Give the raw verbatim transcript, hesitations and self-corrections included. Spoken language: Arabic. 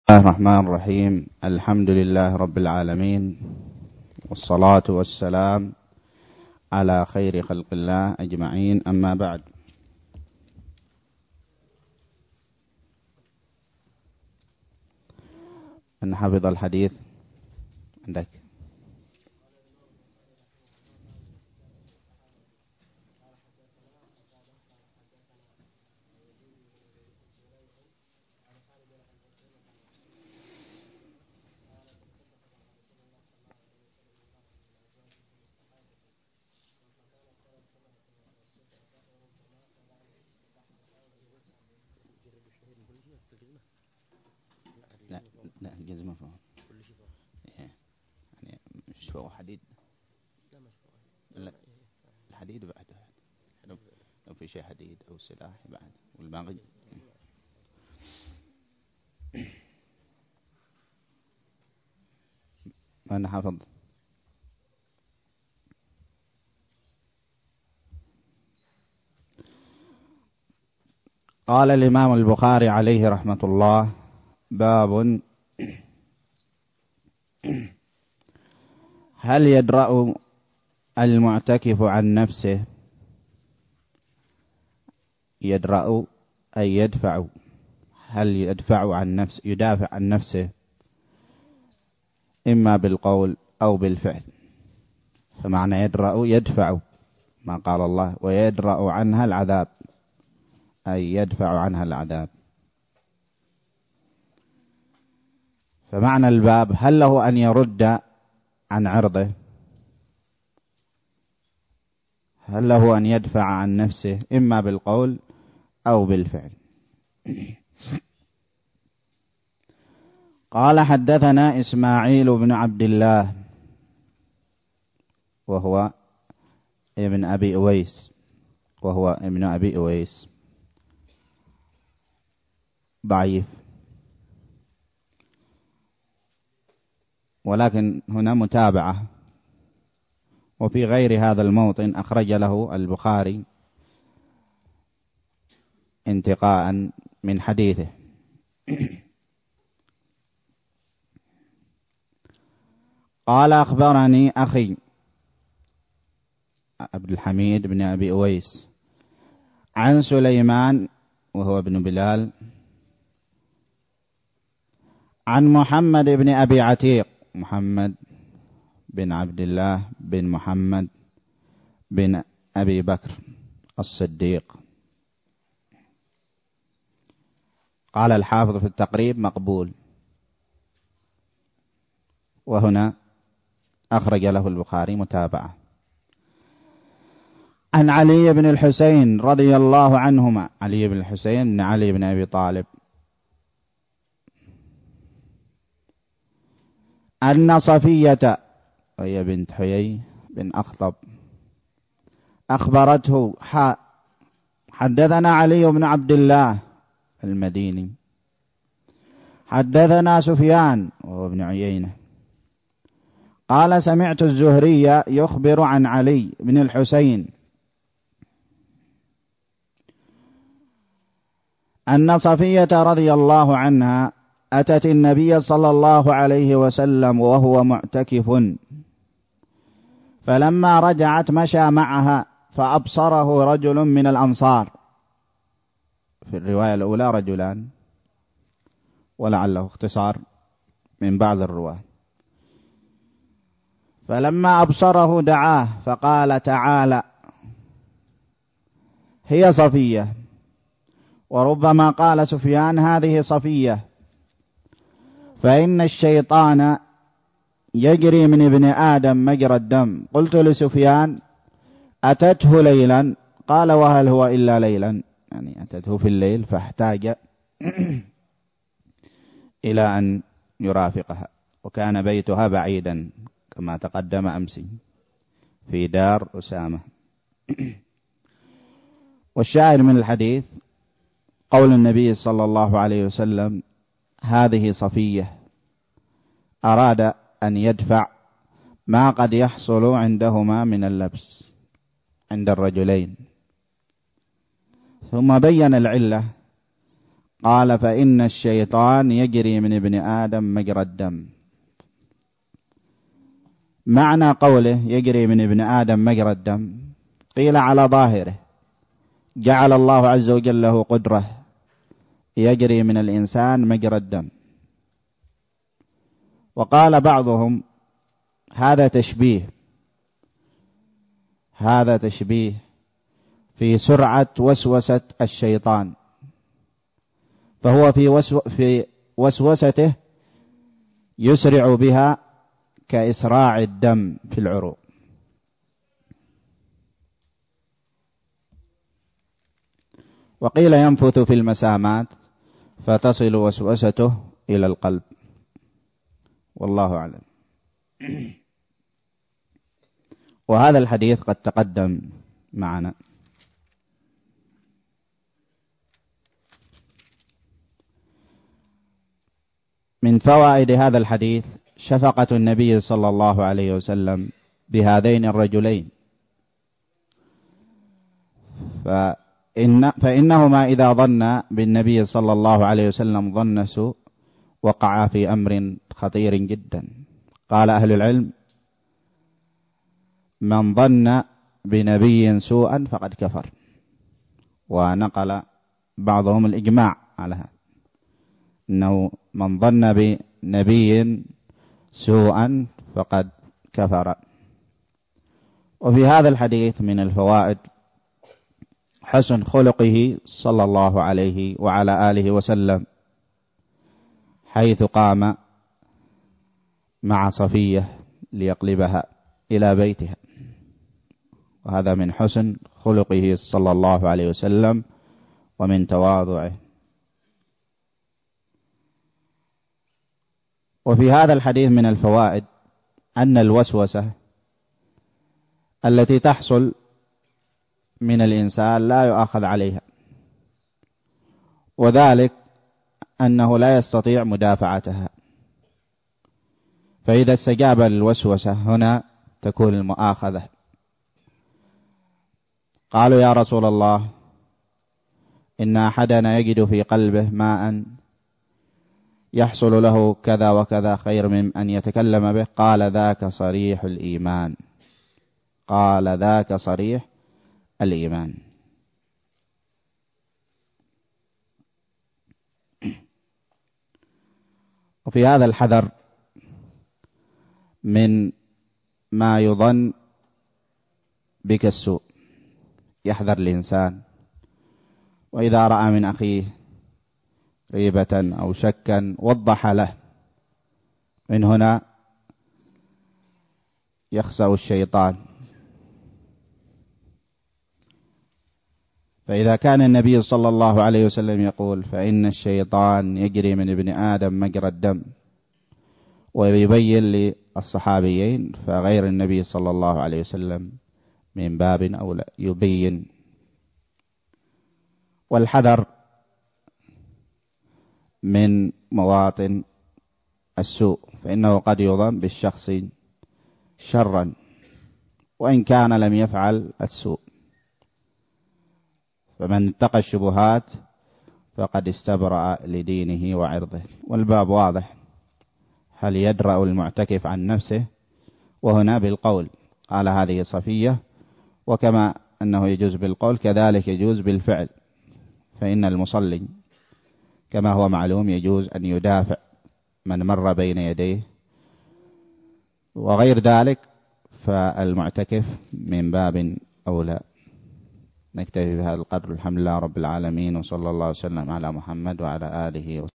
بسم الله الرحمن الرحيم. الحمد لله رب العالمين، والصلاة والسلام على خير خلق الله أجمعين، أما بعد. من حفظ الحديث عندك؟ لا لا الجزمة فوق يعني مش فوق حديد. لا الحديد بعده، لو في شيء حديد أو سلاح بعد والباقي. من حفظ؟ قال الإمام البخاري عليه رحمة الله: باب هل يدرأ المعتكف عن نفسه؟ يدرأ أي يدفع. هل يدفع عن نفسه، يدافع عن نفسه إما بالقول أو بالفعل؟ فمعنى يدرأ يدفع، ما قال الله ويدرأ عنها العذاب، أي يدفع عنها العذاب. فمعنى الباب: هل له أن يرد عن عرضه؟ هل له أن يدفع عن نفسه إما بالقول أو بالفعل؟ قال: حدثنا إسماعيل بن عبد الله وهو ابن أبي أويس وهو ابن أبي أويس ضعيف، ولكن هنا متابعة. وفي غير هذا الموطن أخرج له البخاري انتقاء من حديثه. قال: أخبرني أخي عبد الحميد بن أبي أويس عن سليمان وهو ابن بلال عن محمد بن أبي عتيق، محمد بن عبد الله بن محمد بن أبي بكر الصديق. قال الحافظ في التقريب: مقبول. وهنا أخرج له البخاري متابعة. عن علي بن الحسين رضي الله عنهما، علي بن الحسين بن علي بن أبي طالب، أن صفية وهي بنت حيي بن أخطب أخبرته حا حدثنا علي بن عبد الله المديني حدثنا سفيان وهو ابن عيينة قال: سمعت الزهري يخبر عن علي بن الحسين أن صفية رضي الله عنها أتت النبي صلى الله عليه وسلم وهو معتكف، فلما رجعت مشى معها فأبصره رجل من الأنصار. في الرواية الأولى رجلان، ولعله اختصار من بعض الرواة. فلما أبصره دعاه فقال: تعالى، هي صفية. وربما قال سفيان: هذه صفية، فإن الشيطان يجري من ابن آدم مجرى الدم. قلت لسفيان: أتته ليلا؟ قال: وهل هو إلا ليلا؟ يعني أتته في الليل فاحتاج إلى أن يرافقها، وكان بيتها بعيدا كما تقدم أمس في دار أسامة. والشاهد من الحديث قول النبي صلى الله عليه وسلم: هذه صفية، أراد أن يدفع ما قد يحصل عندهما من اللبس عند الرجلين. ثم بين العلة، قال فإن الشيطان يجري من ابن آدم مجرى الدم. معنى قوله يجري من ابن آدم مجرى الدم قيل على ظاهره جعل الله عز وجل له قدرة يجري من الإنسان مجرى الدم. وقال بعضهم هذا تشبيه هذا تشبيه في سرعة وسوسة الشيطان، فهو في, وسو في وسوسته يسرع بها كإسراع الدم في العروق. وقيل ينفث في المسامات فتصل وسوسته إلى القلب، والله أعلم. وهذا الحديث قد تقدم معنا. من فوائد هذا الحديث شفقة النبي صلى الله عليه وسلم بهذين الرجلين، فإن فإنهما إذا ظن بالنبي صلى الله عليه وسلم ظن سوء وقع في أمر خطير جدا. قال أهل العلم من ظن بنبي سوءا فقد كفر، ونقل بعضهم الإجماع على هذا أنه من ظن بنبي سوءا فقد كفر. وفي هذا الحديث من الفوائد حسن خلقه صلى الله عليه وعلى آله وسلم، حيث قام مع صفية ليقلبها إلى بيتها، وهذا من حسن خلقه صلى الله عليه وسلم ومن تواضعه. وفي هذا الحديث من الفوائد أن الوسوسة التي تحصل من الإنسان لا يؤاخذ عليها، وذلك أنه لا يستطيع مدافعتها، فإذا استجاب للوسوسة هنا تكون المؤاخذة. قالوا يا رسول الله إن أحدنا يجد في قلبه ماء يحصل له كذا وكذا خير من أن يتكلم به، قال ذاك صريح الإيمان قال ذاك صريح الإيمان. وفي هذا الحذر من ما يظن بك السوء، يحذر الإنسان وإذا رأى من أخيه ريبة أو شكا وضح له، من هنا يخسأ الشيطان. فإذا كان النبي صلى الله عليه وسلم يقول فإن الشيطان يجري من ابن آدم مجرى الدم، ويبين للصحابيين، فغير النبي صلى الله عليه وسلم من باب أولى يبين. والحذر من مواطن السوء، فإنه قد يظن بالشخص شرا وإن كان لم يفعل السوء، فمن اتقى الشبهات فقد استبرأ لدينه وعرضه. والباب واضح، هل يدرأ المعتكف عن نفسه؟ وهنا بالقول، قال هذه صفية، وكما أنه يجوز بالقول كذلك يجوز بالفعل، فإن المصلي كما هو معلوم يجوز أن يدافع من مر بين يديه، وغير ذلك فالمعتكف من باب أولى. نكتفي بهذا القدر، الحمد لله رب العالمين، وصلى الله وسلم على محمد وعلى آله وسلم.